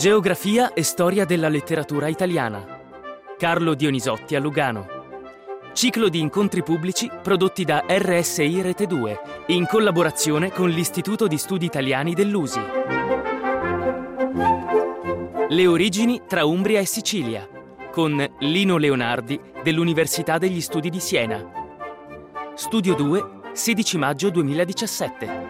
Geografia e storia della letteratura italiana. Carlo Dionisotti a Lugano. Ciclo di incontri pubblici prodotti da RSI Rete 2 in collaborazione con l'Istituto di Studi Italiani dell'USI. Le origini tra Umbria e Sicilia, con Lino Leonardi dell'Università degli Studi di Siena. Studio 2, 16 maggio 2017.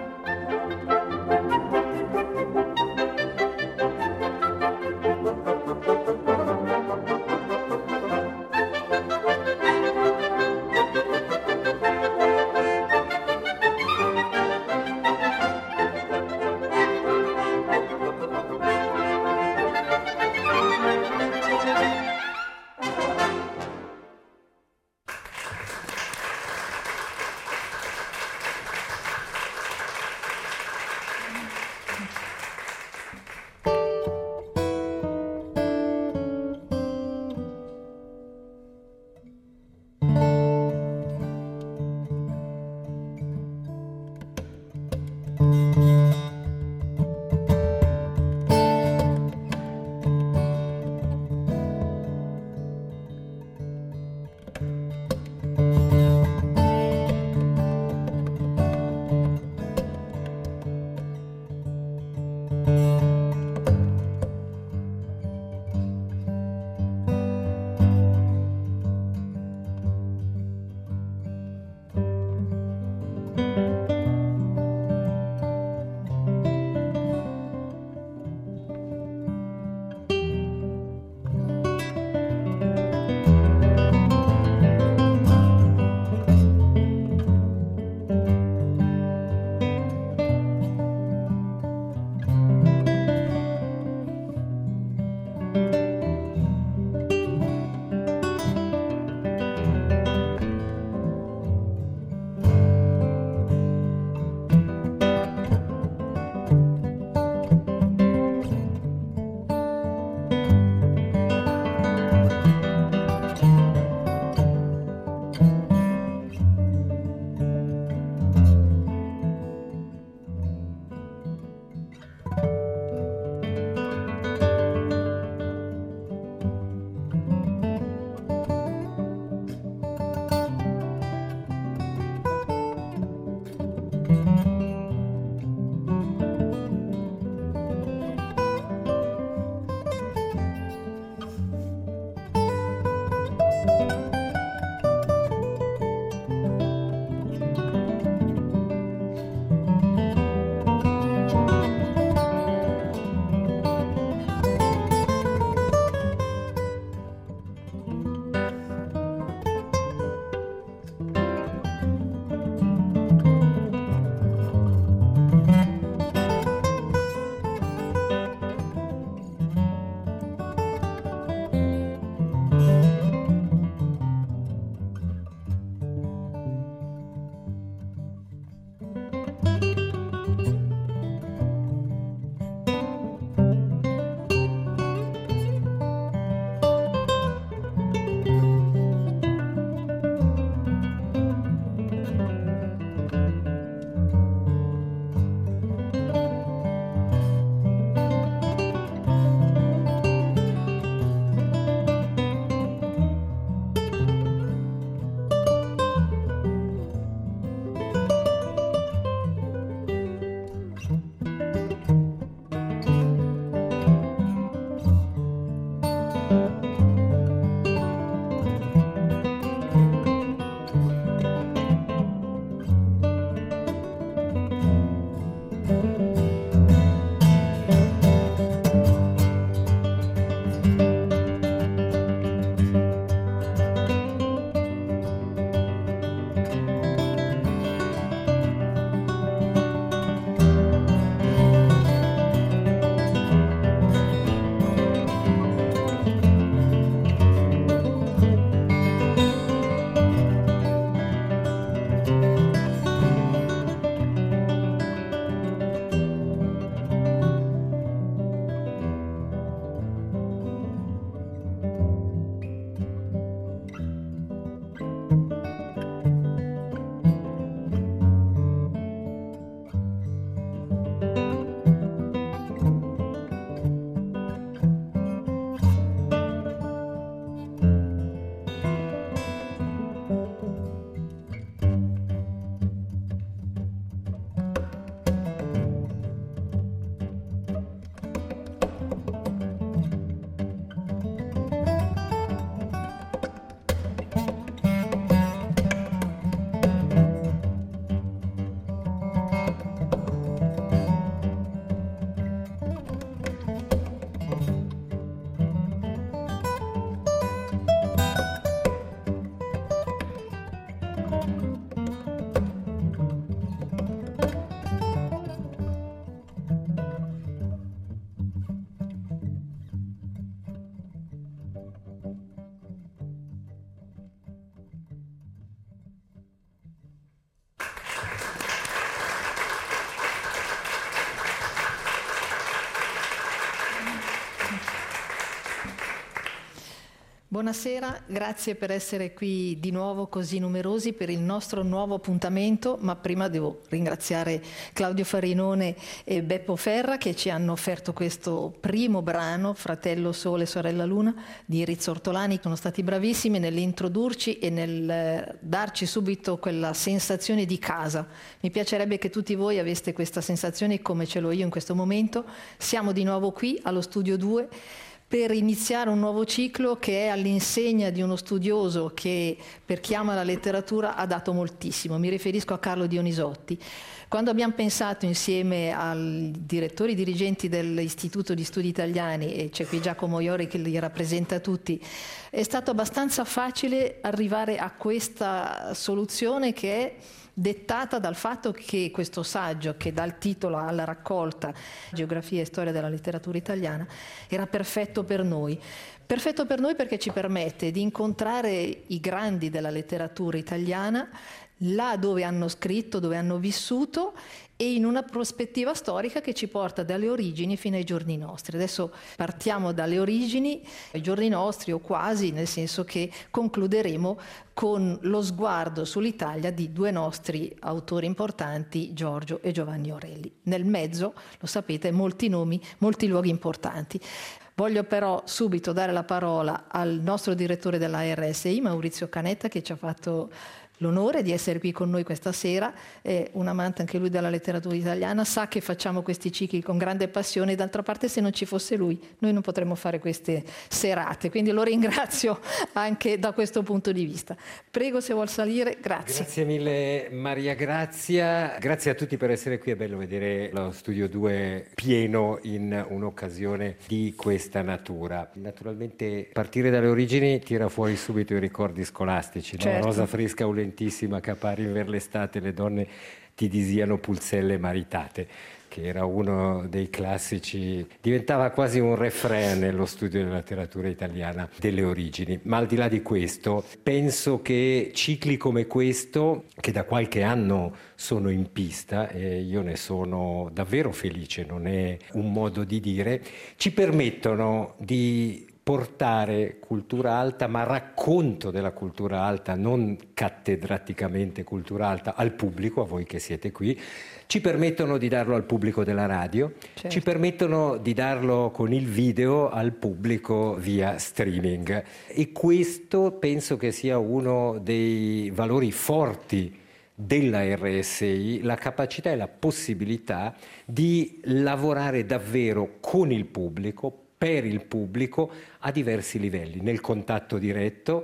Buonasera, grazie per essere qui di nuovo così numerosi per il nostro nuovo appuntamento, ma prima devo ringraziare Claudio Farinone e Beppo Ferra che ci hanno offerto questo primo brano, Fratello Sole, Sorella Luna, di Rizzo Ortolani. Sono stati bravissimi nell'introdurci e nel darci subito quella sensazione di casa. Mi piacerebbe che tutti voi aveste questa sensazione come ce l'ho io in questo momento. Siamo di nuovo qui allo Studio 2 per iniziare un nuovo ciclo che è all'insegna di uno studioso che per chi ama la letteratura ha dato moltissimo. Mi riferisco a Carlo Dionisotti. Quando abbiamo pensato insieme ai direttori dirigenti dell'Istituto di Studi Italiani, e c'è qui Giacomo Iori che li rappresenta tutti, è stato abbastanza facile arrivare a questa soluzione che è dettata dal fatto che questo saggio, che dà il titolo alla raccolta Geografia e Storia della letteratura italiana, era perfetto per noi. Perfetto per noi perché ci permette di incontrare i grandi della letteratura italiana là dove hanno scritto, dove hanno vissuto, e in una prospettiva storica che ci porta dalle origini fino ai giorni nostri. Adesso partiamo dalle origini ai giorni nostri, o quasi, nel senso che concluderemo con lo sguardo sull'Italia di due nostri autori importanti, Giorgio e Giovanni Orelli. Nel mezzo, lo sapete, molti nomi, molti luoghi importanti. Voglio però subito dare la parola al nostro direttore della RSI, Maurizio Canetta, che ci ha fatto l'onore di essere qui con noi questa sera. È un amante anche lui della letteratura italiana, sa che facciamo questi cicli con grande passione, e d'altra parte se non ci fosse lui noi non potremmo fare queste serate, quindi lo ringrazio anche da questo punto di vista. Prego, se vuol salire. Grazie. Grazie mille Maria Grazia, grazie a tutti per essere qui. È bello vedere lo Studio 2 pieno in un'occasione di questa natura. Naturalmente partire dalle origini tira fuori subito i ricordi scolastici, no? Certo. Rosa fresca che appari per l'estate, le donne ti disiano pulzelle maritate, che era uno dei classici, diventava quasi un refrain nello studio della letteratura italiana delle origini. Ma al di là di questo, penso che cicli come questo, che da qualche anno sono in pista, e io ne sono davvero felice, non è un modo di dire, ci permettono di portare cultura alta, ma racconto della cultura alta, non cattedraticamente cultura alta, al pubblico, a voi che siete qui. Ci permettono di darlo al pubblico della radio, certo. Ci permettono di darlo con il video al pubblico via streaming, e questo penso che sia uno dei valori forti della RSI, la capacità e la possibilità di lavorare davvero con il pubblico, per il pubblico, a diversi livelli, nel contatto diretto,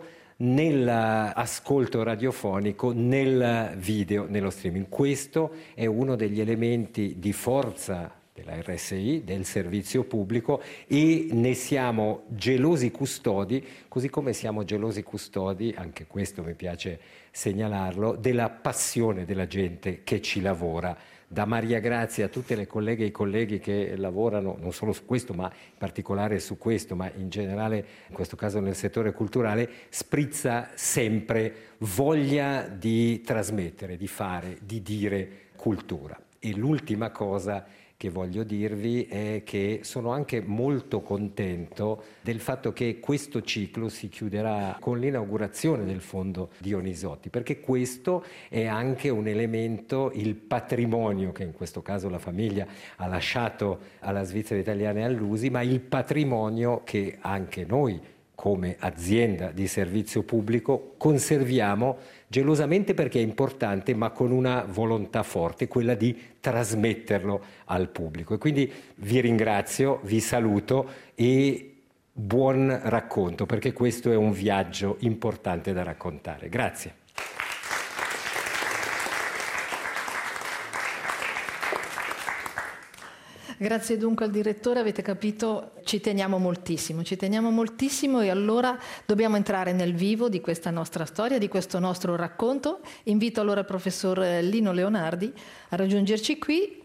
nell'ascolto radiofonico, nel video, nello streaming. Questo è uno degli elementi di forza della RSI, del servizio pubblico, e ne siamo gelosi custodi, così come siamo gelosi custodi, anche questo mi piace segnalarlo, della passione della gente che ci lavora. Da Maria Grazia a tutte le colleghe e i colleghi che lavorano non solo su questo, ma in particolare su questo, ma in generale, in questo caso nel settore culturale, sprizza sempre voglia di trasmettere, di fare, di dire cultura. E l'ultima cosa che voglio dirvi è che sono anche molto contento del fatto che questo ciclo si chiuderà con l'inaugurazione del Fondo Dionisotti, perché questo è anche un elemento, il patrimonio che in questo caso la famiglia ha lasciato alla Svizzera Italiana e all'USI, ma il patrimonio che anche noi come azienda di servizio pubblico conserviamo gelosamente, perché è importante, ma con una volontà forte, quella di trasmetterlo al pubblico. E quindi vi ringrazio, vi saluto e buon racconto, perché questo è un viaggio importante da raccontare. Grazie. Grazie dunque al direttore, avete capito, ci teniamo moltissimo, e allora dobbiamo entrare nel vivo di questa nostra storia, di questo nostro racconto. Invito allora il professor Lino Leonardi a raggiungerci qui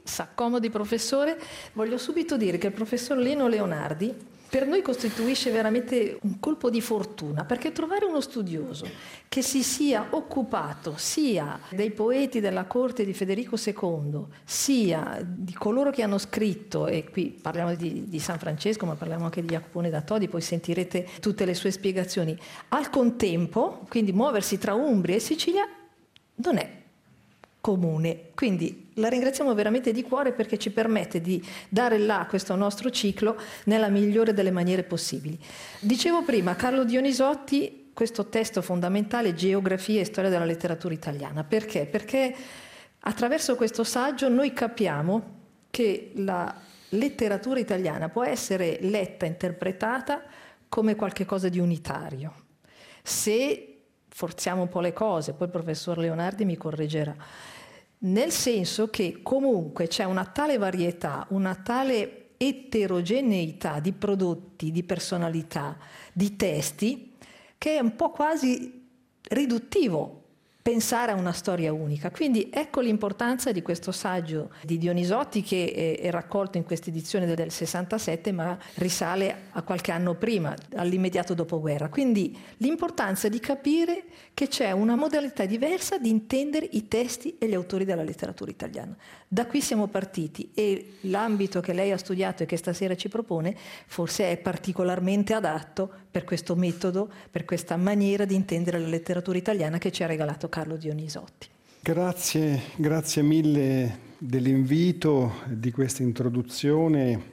s'accomodi professore. Voglio subito dire che il professor Lino Leonardi per noi costituisce veramente un colpo di fortuna, perché trovare uno studioso che si sia occupato sia dei poeti della corte di Federico II, sia di coloro che hanno scritto, e qui parliamo di San Francesco, ma parliamo anche di Jacopone da Todi, poi sentirete tutte le sue spiegazioni, al contempo, quindi muoversi tra Umbria e Sicilia, non è comune. Quindi la ringraziamo veramente di cuore perché ci permette di dare là questo nostro ciclo nella migliore delle maniere possibili. Dicevo prima, Carlo Dionisotti, questo testo fondamentale, Geografia e Storia della letteratura italiana. Perché? Perché attraverso questo saggio noi capiamo che la letteratura italiana può essere letta, interpretata come qualcosa di unitario. Se forziamo un po' le cose, poi il professor Leonardi mi correggerà, nel senso che comunque c'è una tale varietà, una tale eterogeneità di prodotti, di personalità, di testi, che è un po' quasi riduttivo pensare a una storia unica. Quindi ecco l'importanza di questo saggio di Dionisotti, che è raccolto in questa edizione del 67, ma risale a qualche anno prima, all'immediato dopoguerra. Quindi l'importanza di capire che c'è una modalità diversa di intendere i testi e gli autori della letteratura italiana. Da qui siamo partiti e l'ambito che lei ha studiato e che stasera ci propone forse è particolarmente adatto per questo metodo, per questa maniera di intendere la letteratura italiana che ci ha regalato Carlo Dionisotti. Grazie mille dell'invito, di questa introduzione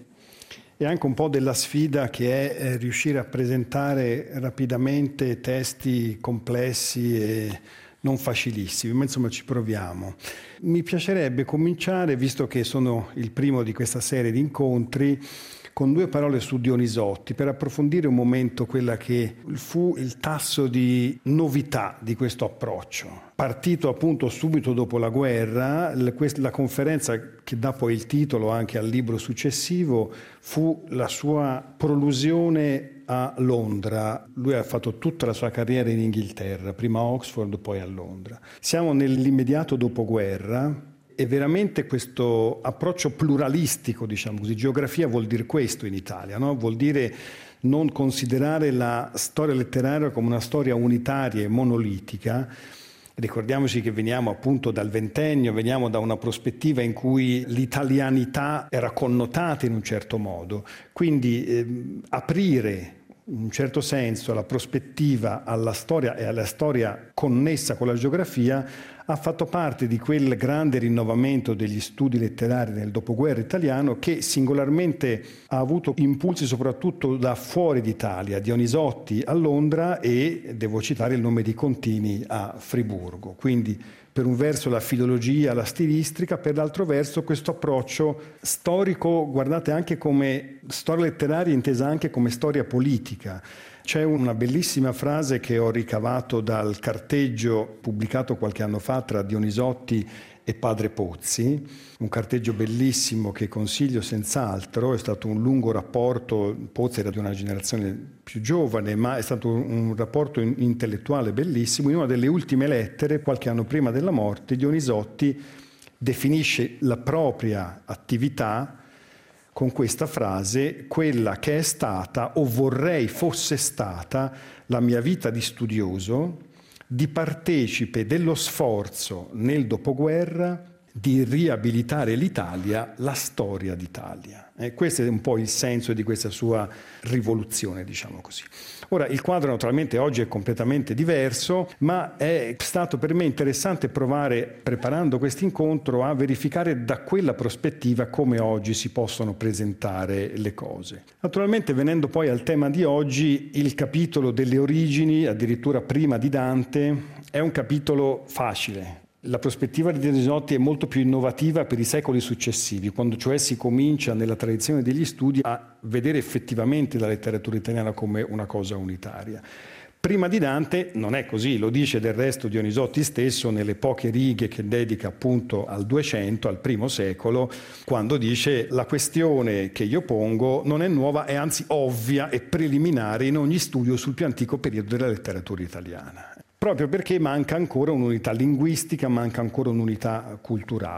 e anche un po' della sfida che è riuscire a presentare rapidamente testi complessi e non facilissimi, ma insomma ci proviamo. Mi piacerebbe cominciare, visto che sono il primo di questa serie di incontri, con due parole su Dionisotti, per approfondire un momento quella che fu il tasso di novità di questo approccio. Partito appunto subito dopo la guerra, la conferenza che dà poi il titolo anche al libro successivo fu la sua prolusione a Londra. Lui ha fatto tutta la sua carriera in Inghilterra, prima a Oxford, poi a Londra. Siamo nell'immediato dopoguerra. E veramente questo approccio pluralistico, diciamo così, geografia vuol dire questo in Italia, no? Vuol dire non considerare la storia letteraria come una storia unitaria e monolitica. Ricordiamoci che veniamo appunto dal ventennio, veniamo da una prospettiva in cui l'italianità era connotata in un certo modo, quindi aprire in un certo senso la prospettiva alla storia e alla storia connessa con la geografia ha fatto parte di quel grande rinnovamento degli studi letterari nel dopoguerra italiano che singolarmente ha avuto impulsi soprattutto da fuori d'Italia, Dionisotti a Londra e, devo citare, il nome di Contini a Friburgo. Quindi per un verso la filologia, la stilistica, per l'altro verso questo approccio storico, guardate, anche come storia letteraria intesa anche come storia politica. C'è una bellissima frase che ho ricavato dal carteggio pubblicato qualche anno fa tra Dionisotti e Padre Pozzi, un carteggio bellissimo che consiglio senz'altro. È stato un lungo rapporto, Pozzi era di una generazione più giovane, ma è stato un rapporto intellettuale bellissimo. In una delle ultime lettere, qualche anno prima della morte, Dionisotti definisce la propria attività con questa frase: quella che è stata o vorrei fosse stata la mia vita di studioso, di partecipe dello sforzo nel dopoguerra di riabilitare l'Italia, la storia d'Italia. Questo è un po' il senso di questa sua rivoluzione, diciamo così. Ora, il quadro naturalmente oggi è completamente diverso, ma è stato per me interessante provare, preparando questo incontro, a verificare da quella prospettiva come oggi si possono presentare le cose. Naturalmente, venendo poi al tema di oggi, il capitolo delle origini, addirittura prima di Dante, è un capitolo facile. La prospettiva di Dionisotti è molto più innovativa per i secoli successivi, quando cioè si comincia nella tradizione degli studi a vedere effettivamente la letteratura italiana come una cosa unitaria. Prima di Dante non è così, lo dice del resto Dionisotti stesso nelle poche righe che dedica appunto al 200, al primo secolo, quando dice: la questione che io pongo non è nuova, è anzi ovvia e preliminare in ogni studio sul più antico periodo della letteratura italiana. Proprio perché manca ancora un'unità linguistica, manca ancora un'unità culturale.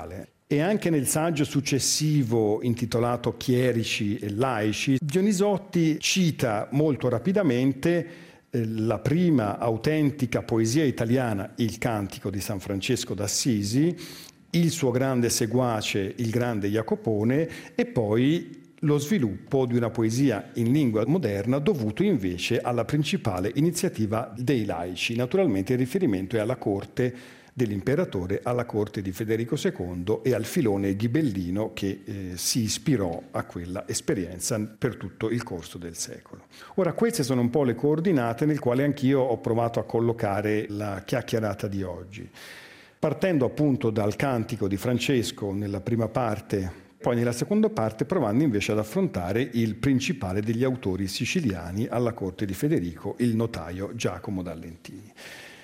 E anche nel saggio successivo intitolato Chierici e laici, Dionisotti cita molto rapidamente la prima autentica poesia italiana, il Cantico di San Francesco d'Assisi, il suo grande seguace, il grande Jacopone, e poi lo sviluppo di una poesia in lingua moderna dovuto invece alla principale iniziativa dei laici. Naturalmente il riferimento è alla corte dell'imperatore, alla corte di Federico II e al filone ghibellino che si ispirò a quella esperienza per tutto il corso del secolo. Ora, queste sono un po' le coordinate nel quale anch'io ho provato a collocare la chiacchierata di oggi. Partendo appunto dal Cantico di Francesco nella prima parte, poi nella seconda parte provando invece ad affrontare il principale degli autori siciliani alla corte di Federico, il notaio Giacomo d'Allentini.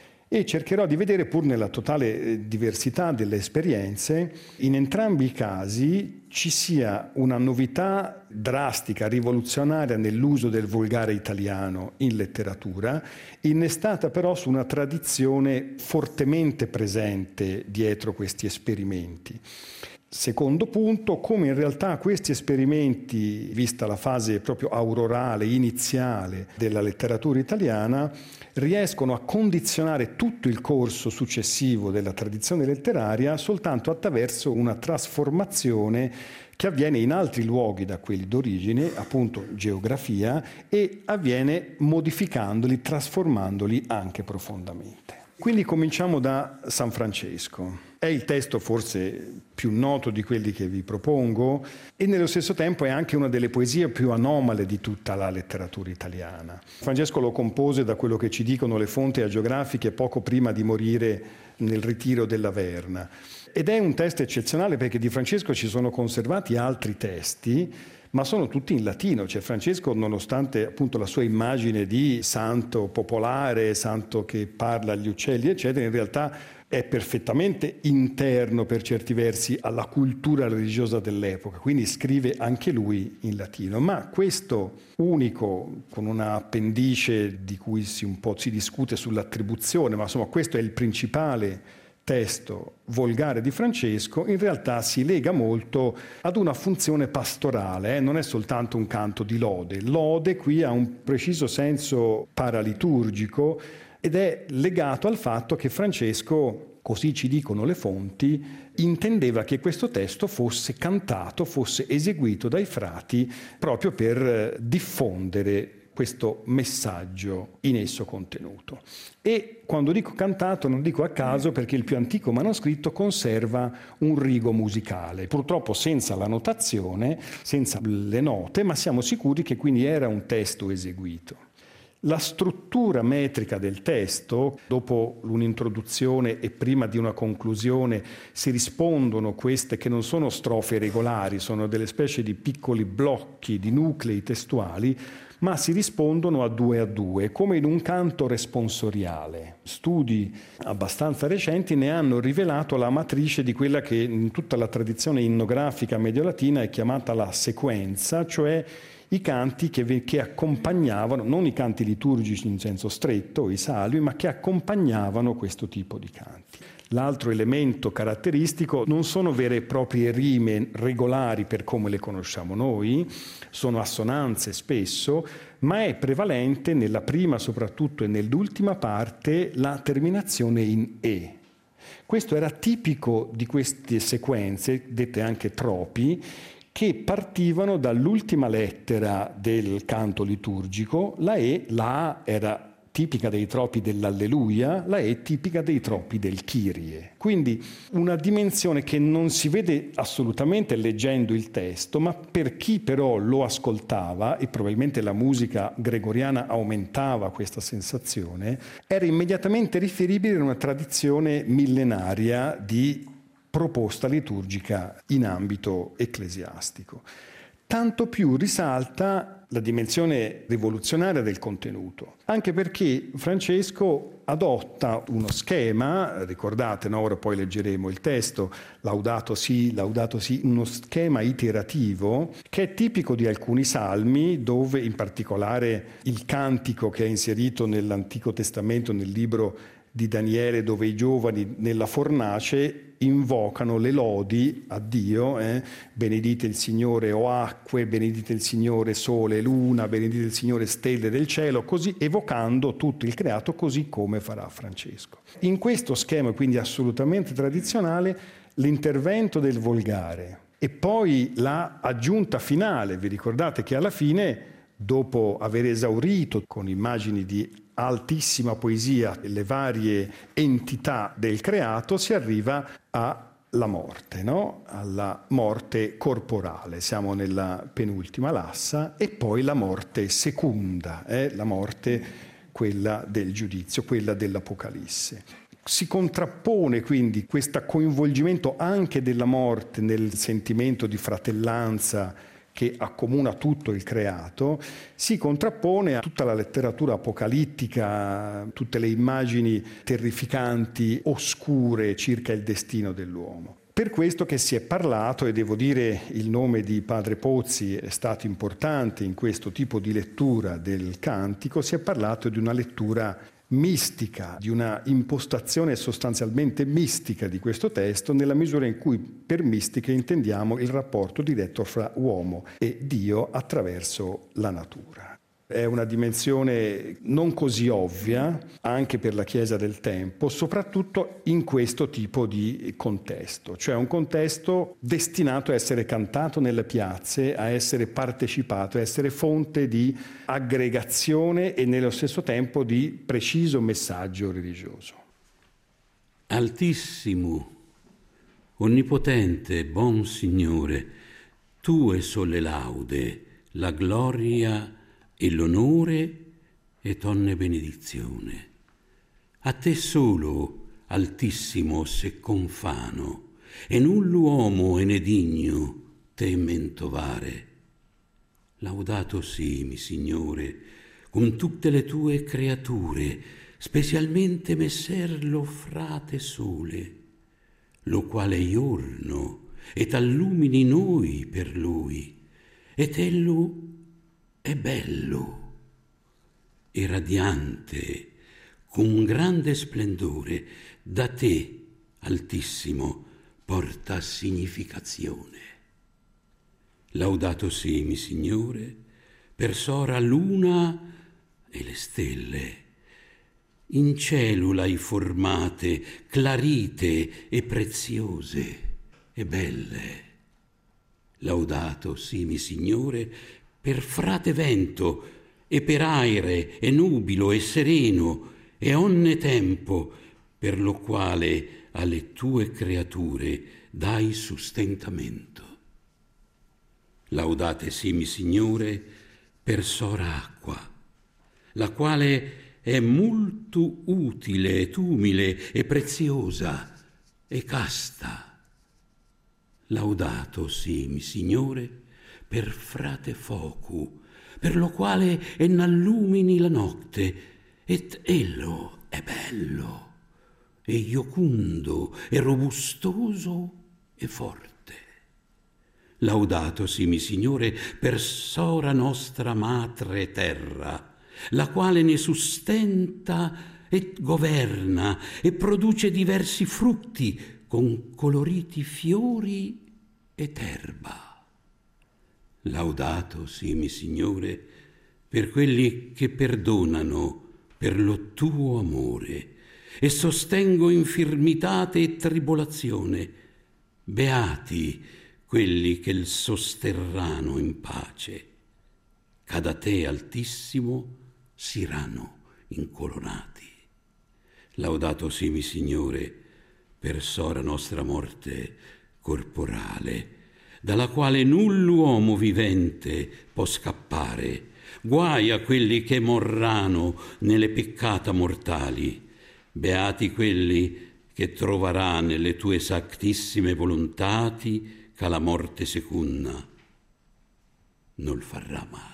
E cercherò di vedere, pur nella totale diversità delle esperienze, in entrambi i casi ci sia una novità drastica, rivoluzionaria nell'uso del volgare italiano in letteratura, innestata però su una tradizione fortemente presente dietro questi esperimenti. Secondo punto, come in realtà questi esperimenti, vista la fase proprio aurorale, iniziale della letteratura italiana, riescono a condizionare tutto il corso successivo della tradizione letteraria soltanto attraverso una trasformazione che avviene in altri luoghi da quelli d'origine, appunto geografia, e avviene modificandoli, trasformandoli anche profondamente. Quindi cominciamo da San Francesco. È il testo forse più noto di quelli che vi propongo e nello stesso tempo è anche una delle poesie più anomale di tutta la letteratura italiana. Francesco lo compose, da quello che ci dicono le fonti agiografiche, poco prima di morire nel ritiro della Verna. Ed è un testo eccezionale perché di Francesco ci sono conservati altri testi, ma sono tutti in latino. Cioè Francesco, nonostante appunto la sua immagine di santo popolare, santo che parla agli uccelli, eccetera, in realtà è perfettamente interno per certi versi alla cultura religiosa dell'epoca, quindi scrive anche lui in latino. Ma questo unico, con una appendice di cui un po' si discute sull'attribuzione, ma insomma questo è il principale testo volgare di Francesco, in realtà si lega molto ad una funzione pastorale, non è soltanto un canto di lode. Lode qui ha un preciso senso paraliturgico ed è legato al fatto che Francesco, così ci dicono le fonti, intendeva che questo testo fosse cantato, fosse eseguito dai frati proprio per diffondere questo messaggio in esso contenuto. E quando dico cantato non dico a caso, perché il più antico manoscritto conserva un rigo musicale, purtroppo senza la notazione, senza le note, ma siamo sicuri che quindi era un testo eseguito. La struttura metrica del testo, dopo un'introduzione e prima di una conclusione, si rispondono queste che non sono strofe regolari, sono delle specie di piccoli blocchi, di nuclei testuali, ma si rispondono a due, come in un canto responsoriale. Studi abbastanza recenti ne hanno rivelato la matrice di quella che in tutta la tradizione innografica mediolatina è chiamata la sequenza, cioè i canti che accompagnavano, non i canti liturgici in senso stretto, i salvi, ma che accompagnavano questo tipo di canti. L'altro elemento caratteristico non sono vere e proprie rime regolari per come le conosciamo noi, sono assonanze spesso, ma è prevalente nella prima soprattutto e nell'ultima parte la terminazione in E. Questo era tipico di queste sequenze, dette anche tropi, che partivano dall'ultima lettera del canto liturgico. La E, la A era tipica dei tropi dell'Alleluia, la E tipica dei tropi del Kyrie. Quindi una dimensione che non si vede assolutamente leggendo il testo, ma per chi però lo ascoltava, e probabilmente la musica gregoriana aumentava questa sensazione, era immediatamente riferibile a una tradizione millenaria di proposta liturgica in ambito ecclesiastico. Tanto più risalta la dimensione rivoluzionaria del contenuto, anche perché Francesco adotta uno schema, ricordate, no? Ora poi leggeremo il testo, Laudato si, uno schema iterativo che è tipico di alcuni salmi, dove in particolare il cantico che è inserito nell'Antico Testamento, nel libro di Daniele, dove i giovani nella fornace invocano le lodi a Dio, benedite il Signore o acque, benedite il Signore sole e luna, benedite il Signore stelle del cielo, così evocando tutto il creato, così come farà Francesco. In questo schema quindi assolutamente tradizionale l'intervento del volgare e poi la aggiunta finale. Vi ricordate che alla fine, dopo aver esaurito con immagini di altissima poesia le varie entità del creato, si arriva alla morte, no? Alla morte corporale. Siamo nella penultima lassa, e poi la morte seconda, la morte quella del giudizio, quella dell'Apocalisse. Si contrappone quindi questo coinvolgimento anche della morte nel sentimento di fratellanza che accomuna tutto il creato, si contrappone a tutta la letteratura apocalittica, tutte le immagini terrificanti, oscure circa il destino dell'uomo. Per questo che si è parlato, e devo dire il nome di Padre Pozzi è stato importante in questo tipo di lettura del cantico, si è parlato di una lettura mistica, di una impostazione sostanzialmente mistica di questo testo, nella misura in cui per mistica intendiamo il rapporto diretto fra uomo e Dio attraverso la natura. È una dimensione non così ovvia anche per la Chiesa del tempo, soprattutto in questo tipo di contesto, cioè un contesto destinato a essere cantato nelle piazze, a essere partecipato, a essere fonte di aggregazione e nello stesso tempo di preciso messaggio religioso. Altissimo, onnipotente, buon Signore, tue son le laude, la gloria e l'onore e tonne benedizione. A te solo, Altissimo, se confano, e null'uomo e ne digno te mentovare. Laudato sii, mi Signore, con tutte le tue creature, specialmente messer lo frate sole, lo quale iorno et allumini noi per lui, et ello è bello e radiante, con grande splendore, da te, Altissimo, porta significazione. Laudato sii, mi Signore, per sora luna e le stelle. In cielo l'hai formate, clarite e preziose e belle. Laudato sii, mi Signore, per frate vento e per aere e nubilo e sereno e onne tempo, per lo quale alle tue creature dai sustentamento. Laudate sì, mi Signore, per sora acqua, la quale è molto utile et umile e preziosa e casta. Laudato sì, mi Signore, per frate focu, per lo quale n'allumini la notte, et ello è bello, e iocundo, e robustoso, e forte. Laudato sì, mi Signore, per sora nostra madre terra, la quale ne sustenta e governa e produce diversi frutti con coloriti fiori ed erba. Laudato sì, mi Signore, per quelli che perdonano per lo tuo amore e sostengo infirmitate e tribolazione. Beati quelli che il sosterranno in pace, c'ad a te, Altissimo, siranno incoronati. Laudato sì, mi Signore, per sora nostra morte corporale, dalla quale null'uomo vivente può scappare. Guai a quelli che morranno nelle peccata mortali. Beati quelli che troverà nelle tue sactissime volontati che la morte secunda non farà male.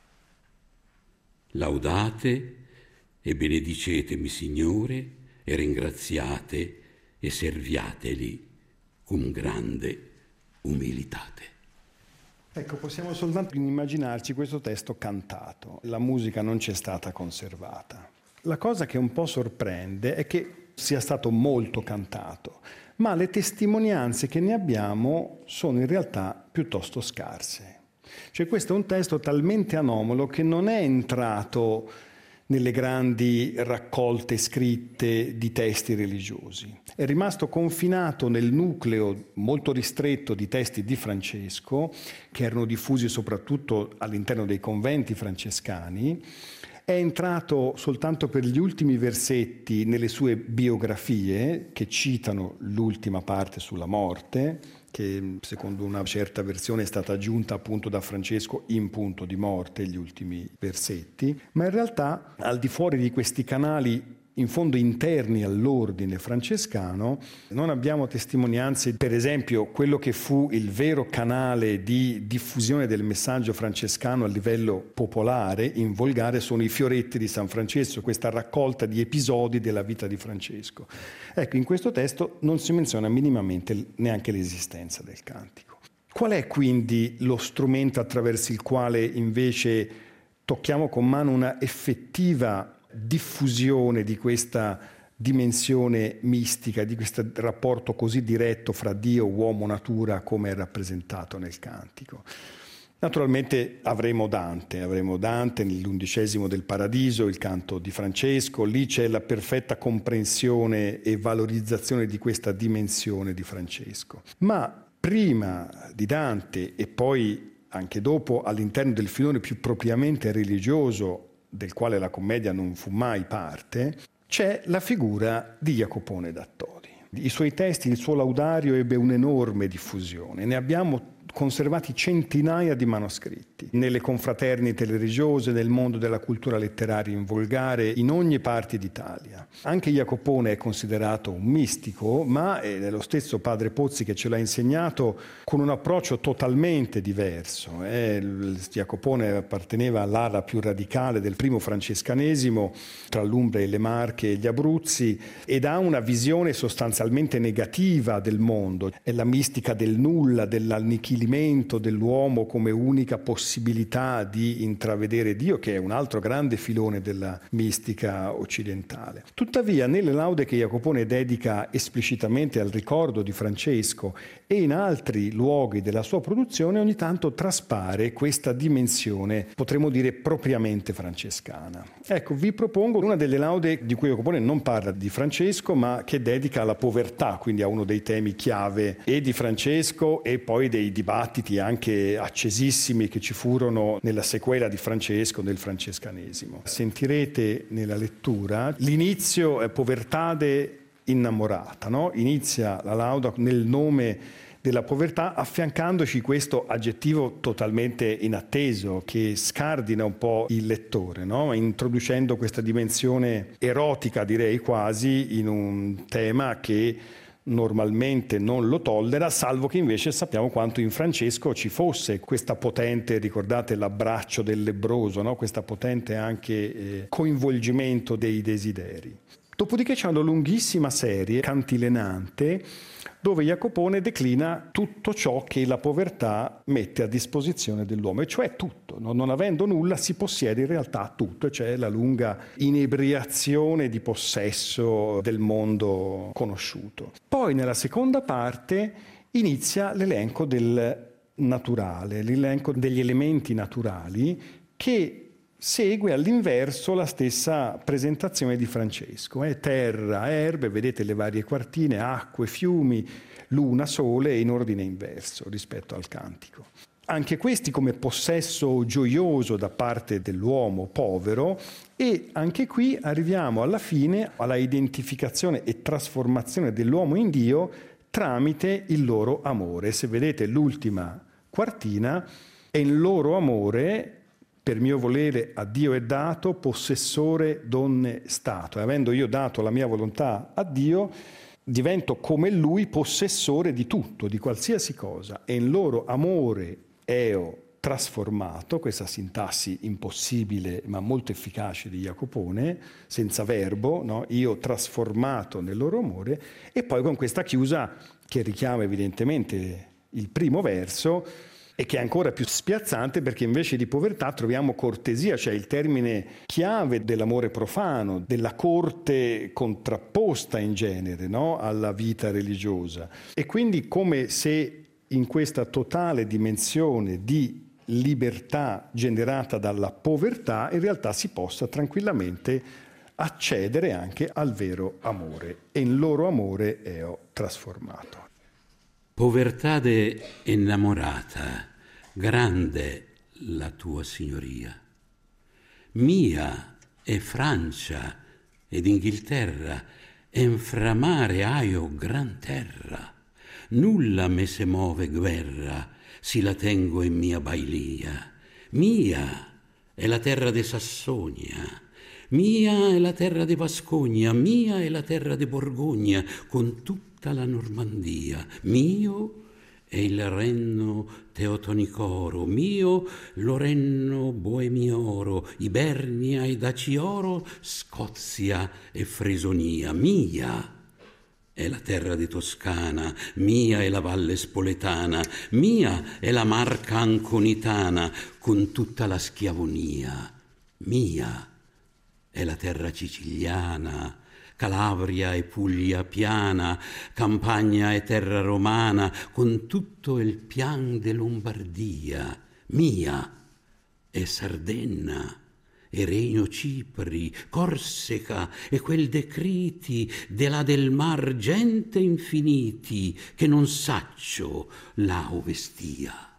Laudate e benedicetemi, Signore, e ringraziate e serviateli con grande umilitate. Ecco, possiamo soltanto immaginarci questo testo cantato. La musica non c'è stata conservata. La cosa che un po' sorprende è che sia stato molto cantato, ma le testimonianze che ne abbiamo sono in realtà piuttosto scarse. Cioè questo è un testo talmente anomalo che non è entrato nelle grandi raccolte scritte di testi religiosi. È rimasto confinato nel nucleo molto ristretto di testi di Francesco, che erano diffusi soprattutto all'interno dei conventi francescani. È entrato soltanto per gli ultimi versetti nelle sue biografie, che citano l'ultima parte sulla morte, che secondo una certa versione è stata aggiunta appunto da Francesco in punto di morte, gli ultimi versetti, ma in realtà al di fuori di questi canali in fondo interni all'ordine francescano non abbiamo testimonianze. Per esempio, quello che fu il vero canale di diffusione del messaggio francescano a livello popolare, in volgare, sono i fioretti di San Francesco, questa raccolta di episodi della vita di Francesco. Ecco, in questo testo non si menziona minimamente neanche l'esistenza del cantico. Qual è quindi lo strumento attraverso il quale invece tocchiamo con mano una effettiva diffusione di questa dimensione mistica, di questo rapporto così diretto fra Dio, uomo, natura, come è rappresentato nel cantico? Naturalmente avremo Dante nell'11° del Paradiso, il canto di Francesco, lì c'è la perfetta comprensione e valorizzazione di questa dimensione di Francesco. Ma prima di Dante e poi anche dopo, all'interno del filone più propriamente religioso, del quale la commedia non fu mai parte, c'è la figura di Jacopone da Todi. I suoi testi, il suo laudario ebbe un'enorme diffusione, ne abbiamo conservati centinaia di manoscritti nelle confraternite religiose, nel mondo della cultura letteraria in volgare, in ogni parte d'Italia. Anche Jacopone è considerato un mistico, ma è lo stesso padre Pozzi che ce l'ha insegnato con un approccio totalmente diverso. Jacopone apparteneva all'ala più radicale del primo francescanesimo, tra l'Umbria e le Marche e gli Abruzzi, ed ha una visione sostanzialmente negativa del mondo. È la mistica del nulla, dell'annichilimento dell'uomo come unica possibilità di intravedere Dio, che è un altro grande filone della mistica occidentale. Tuttavia, nelle laude che Jacopone dedica esplicitamente al ricordo di Francesco e in altri luoghi della sua produzione, ogni tanto traspare questa dimensione, potremmo dire, propriamente francescana. Ecco, vi propongo una delle laude di cui Jacopone non parla di Francesco, ma che dedica alla povertà, quindi a uno dei temi chiave e di Francesco e poi dei dibattiti anche accesissimi che ci furono nella sequela di Francesco, nel francescanesimo. Sentirete nella lettura l'inizio è povertade innamorata, no? Inizia la lauda nel nome della povertà, affiancandoci questo aggettivo totalmente inatteso che scardina un po' il lettore, no? Introducendo questa dimensione erotica, direi quasi, in un tema che normalmente non lo tollera, salvo che invece sappiamo quanto in Francesco ci fosse questa potente, ricordate l'abbraccio del lebbroso, no? Questa potente anche coinvolgimento dei desideri. Dopodiché c'è una lunghissima serie cantilenante dove Jacopone declina tutto ciò che la povertà mette a disposizione dell'uomo, e cioè tutto. Non avendo nulla si possiede in realtà tutto, e c'è la lunga inebriazione di possesso del mondo conosciuto. Poi nella seconda parte inizia l'elenco del naturale, l'elenco degli elementi naturali che segue all'inverso la stessa presentazione di Francesco. Terra, erbe, vedete le varie quartine, acque, fiumi, luna, sole, in ordine inverso rispetto al cantico. Anche questi come possesso gioioso da parte dell'uomo povero, e anche qui arriviamo alla fine alla identificazione e trasformazione dell'uomo in Dio tramite il loro amore. Se vedete l'ultima quartina, è il loro amore. Per mio volere a Dio è dato, possessore donne stato. E avendo io dato la mia volontà a Dio, divento come Lui possessore di tutto, di qualsiasi cosa. E in loro amore eo trasformato, questa sintassi impossibile ma molto efficace di Jacopone, senza verbo, no? Io trasformato nel loro amore, e poi con questa chiusa che richiama evidentemente il primo verso, e che è ancora più spiazzante perché invece di povertà troviamo cortesia, cioè il termine chiave dell'amore profano, della corte contrapposta in genere, no? Alla vita religiosa. E quindi come se in questa totale dimensione di libertà generata dalla povertà in realtà si possa tranquillamente accedere anche al vero amore, e in loro amore eo trasformato. Povertà de innamorata, grande la tua signoria. Mia è Francia ed Inghilterra, enframare aio gran terra. Nulla me se move guerra, si la tengo in mia bailia. Mia è la terra de Sassonia, mia è la terra de Vascogna, mia è la terra de Borgogna, con tutta la Normandia. Mio è il Renno Teotonicoro, mio Lorenno Boemioro, Ibernia ed Acioro, Scozia e Fresonia. Mia è la terra di Toscana, mia è la valle spoletana, mia è la Marca anconitana, con tutta la Schiavonia. Mia è la terra siciliana, Calabria e Puglia piana, Campagna e terra romana, con tutto il pian de Lombardia. Mia è Sardenna, e Regno Cipri, Corsica e quel de Criti, de là del mar gente infiniti, che non saccio là ovestia.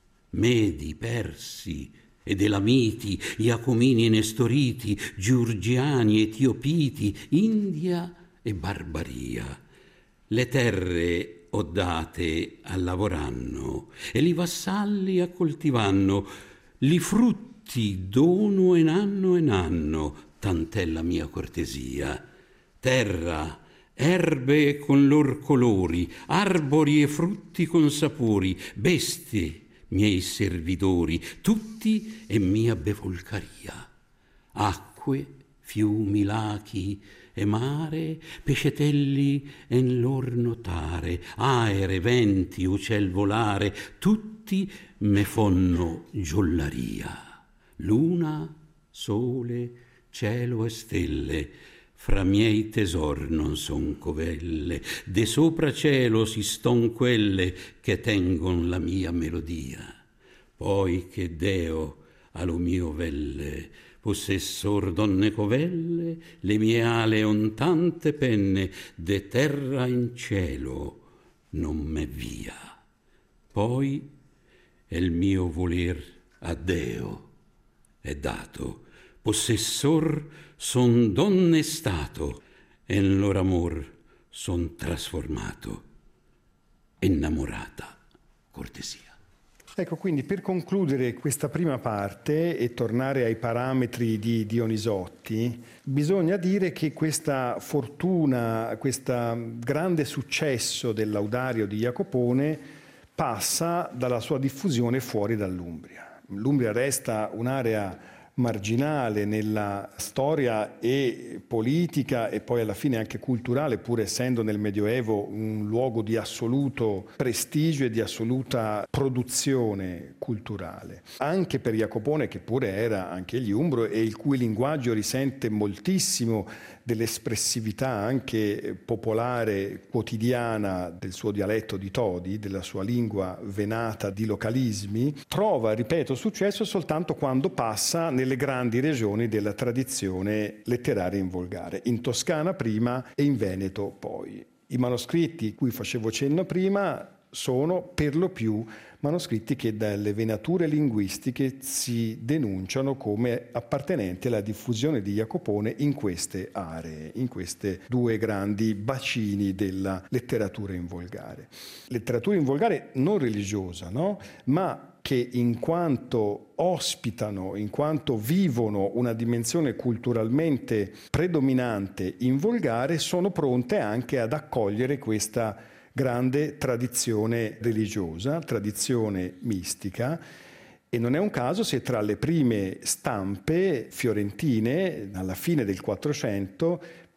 Medi, Persi ed Elamiti, Iacomini e Nestoriti, Giurgiani, Etiopiti, India e Barbaria. Le terre ho date a lavoranno, e li vassalli a coltivanno, li frutti dono en anno, tant'è la mia cortesia. Terra, erbe con lor colori, arbori e frutti con sapori, bestie, miei servidori, tutti è mia bevolcaria. Acque, fiumi, lachi e mare, pescetelli en lor notare, aere, venti, uccel volare, tutti me fonno giollaria. Luna, sole, cielo e stelle, fra miei tesor non son covelle, de sopra cielo si ston quelle che tengon la mia melodia. Poi che Deo allo mio velle, possessor donne covelle, le mie ale on tante penne, de terra in cielo non me via. Poi il mio voler a Deo è dato, possessor son donne stato, e in lor amor son trasformato, innamorata cortesia. Ecco, quindi per concludere questa prima parte e tornare ai parametri di Dionisotti, bisogna dire che questa fortuna, questo grande successo del Laudario di Jacopone passa dalla sua diffusione fuori dall'Umbria. L'Umbria resta un'area marginale nella storia e politica e poi alla fine anche culturale, pur essendo nel Medioevo un luogo di assoluto prestigio e di assoluta produzione culturale. Anche per Jacopone, che pure era anche egli umbro e il cui linguaggio risente moltissimo dell'espressività anche popolare quotidiana del suo dialetto di Todi, della sua lingua venata di localismi, trova, ripeto, successo soltanto quando passa nelle grandi regioni della tradizione letteraria in volgare, in Toscana prima e in Veneto poi. I manoscritti cui facevo cenno prima sono per lo più manoscritti che dalle venature linguistiche si denunciano come appartenenti alla diffusione di Jacopone in queste aree, in queste due grandi bacini della letteratura in volgare. Letteratura in volgare non religiosa, no? Ma che in quanto ospitano, in quanto vivono una dimensione culturalmente predominante in volgare, sono pronte anche ad accogliere questa grande tradizione religiosa, tradizione mistica, e non è un caso se tra le prime stampe fiorentine, alla fine del 400,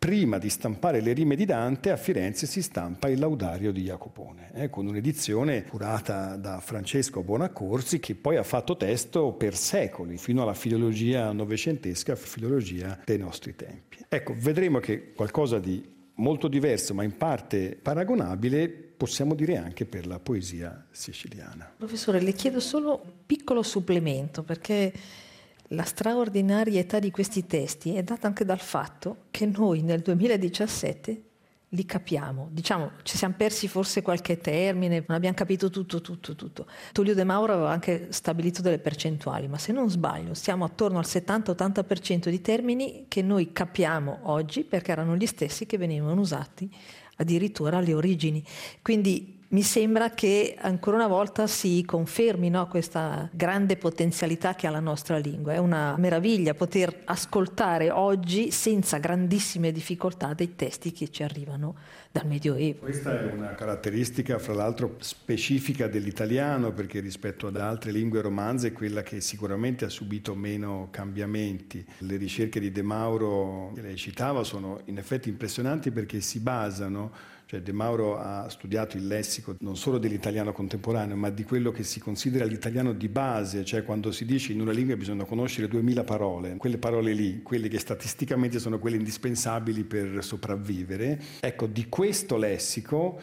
prima di stampare le rime di Dante a Firenze si stampa il Laudario di Jacopone, con un'edizione curata da Francesco Bonaccorsi, che poi ha fatto testo per secoli, fino alla filologia novecentesca, filologia dei nostri tempi. Ecco, vedremo che qualcosa di molto diverso, ma in parte paragonabile, possiamo dire anche per la poesia siciliana. Professore, le chiedo solo un piccolo supplemento, perché la straordinarietà di questi testi è data anche dal fatto che noi nel 2017 li capiamo. Diciamo, ci siamo persi forse qualche termine, non abbiamo capito tutto. Tullio De Mauro aveva anche stabilito delle percentuali, ma se non sbaglio stiamo attorno al 70-80% di termini che noi capiamo oggi, perché erano gli stessi che venivano usati addirittura alle origini. Quindi mi sembra che ancora una volta si confermi, no, questa grande potenzialità che ha la nostra lingua. È una meraviglia poter ascoltare oggi senza grandissime difficoltà dei testi che ci arrivano dal Medioevo. Questa è una caratteristica, fra l'altro, specifica dell'italiano, perché rispetto ad altre lingue romanze è quella che sicuramente ha subito meno cambiamenti. Le ricerche di De Mauro che lei citava sono in effetti impressionanti, perché si basano, cioè De Mauro ha studiato il lessico non solo dell'italiano contemporaneo, ma di quello che si considera l'italiano di base, cioè quando si dice in una lingua bisogna conoscere 2000 parole, quelle parole lì, quelle che statisticamente sono quelle indispensabili per sopravvivere. Ecco, di questo lessico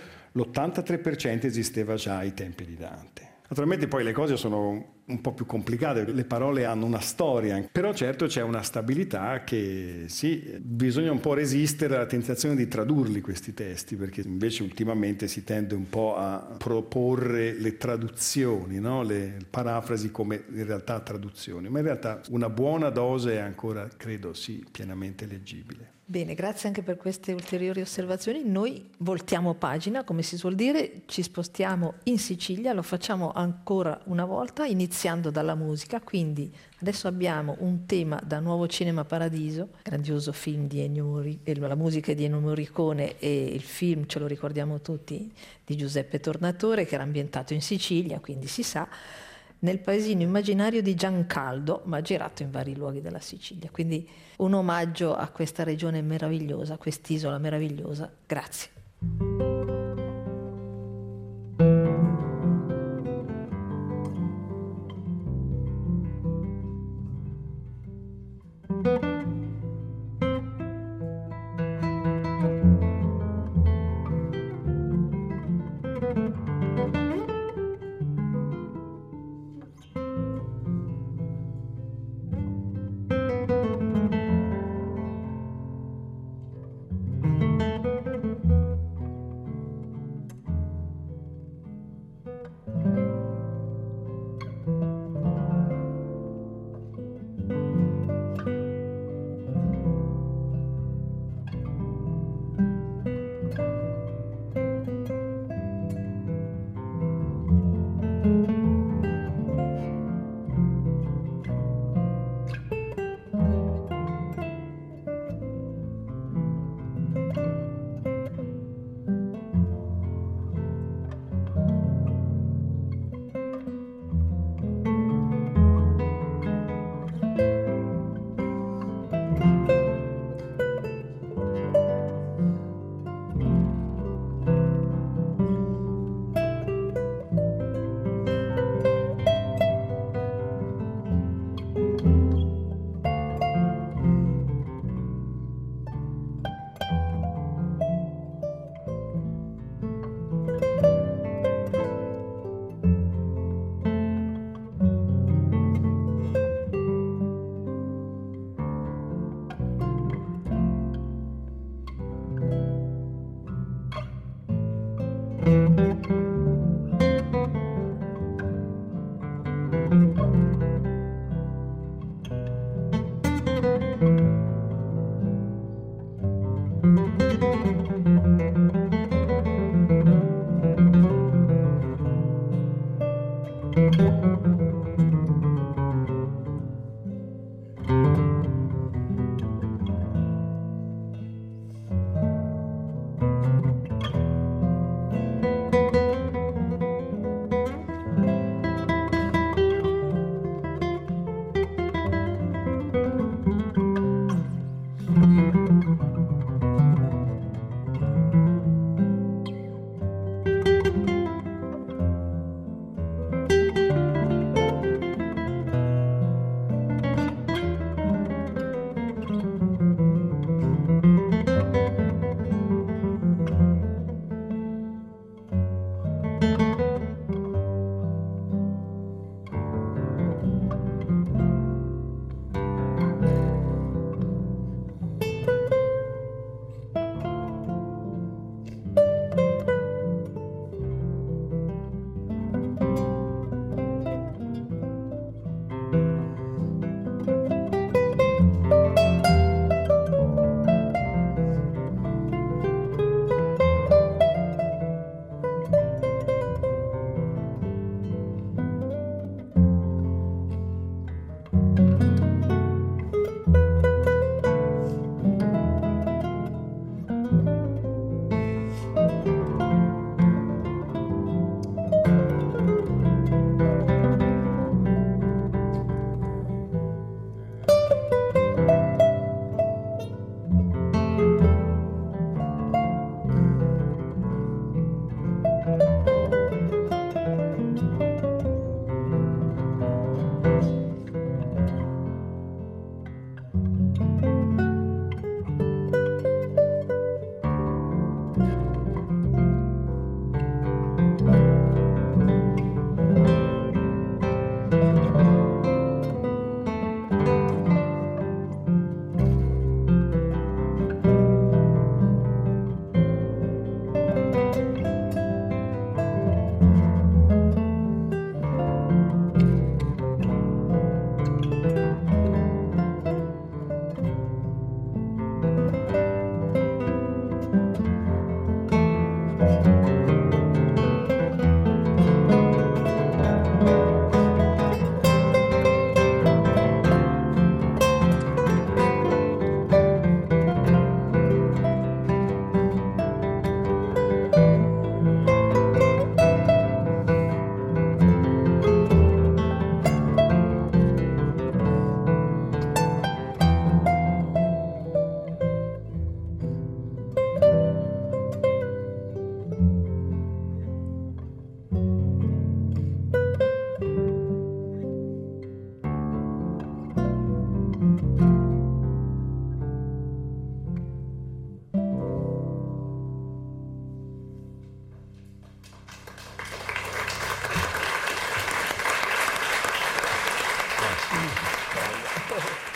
l'83% esisteva già ai tempi di Dante. Naturalmente poi le cose sono un po' più complicate, le parole hanno una storia, però certo c'è una stabilità che sì, bisogna un po' resistere alla tentazione di tradurli questi testi, perché invece ultimamente si tende un po' a proporre le traduzioni, no? Le parafrasi come in realtà traduzioni, ma in realtà una buona dose è ancora, credo, sì, pienamente leggibile. Bene, grazie anche per queste ulteriori osservazioni. Noi voltiamo pagina, come si suol dire, ci spostiamo in Sicilia, lo facciamo ancora una volta, iniziando dalla musica. Quindi adesso abbiamo un tema da Nuovo Cinema Paradiso, grandioso film di la musica di Ennio Morricone, e il film, ce lo ricordiamo tutti, di Giuseppe Tornatore, che era ambientato in Sicilia, quindi si sa, nel paesino immaginario di Giancaldo, ma girato in vari luoghi della Sicilia. Quindi un omaggio a questa regione meravigliosa, a quest'isola meravigliosa. Grazie. Bravo.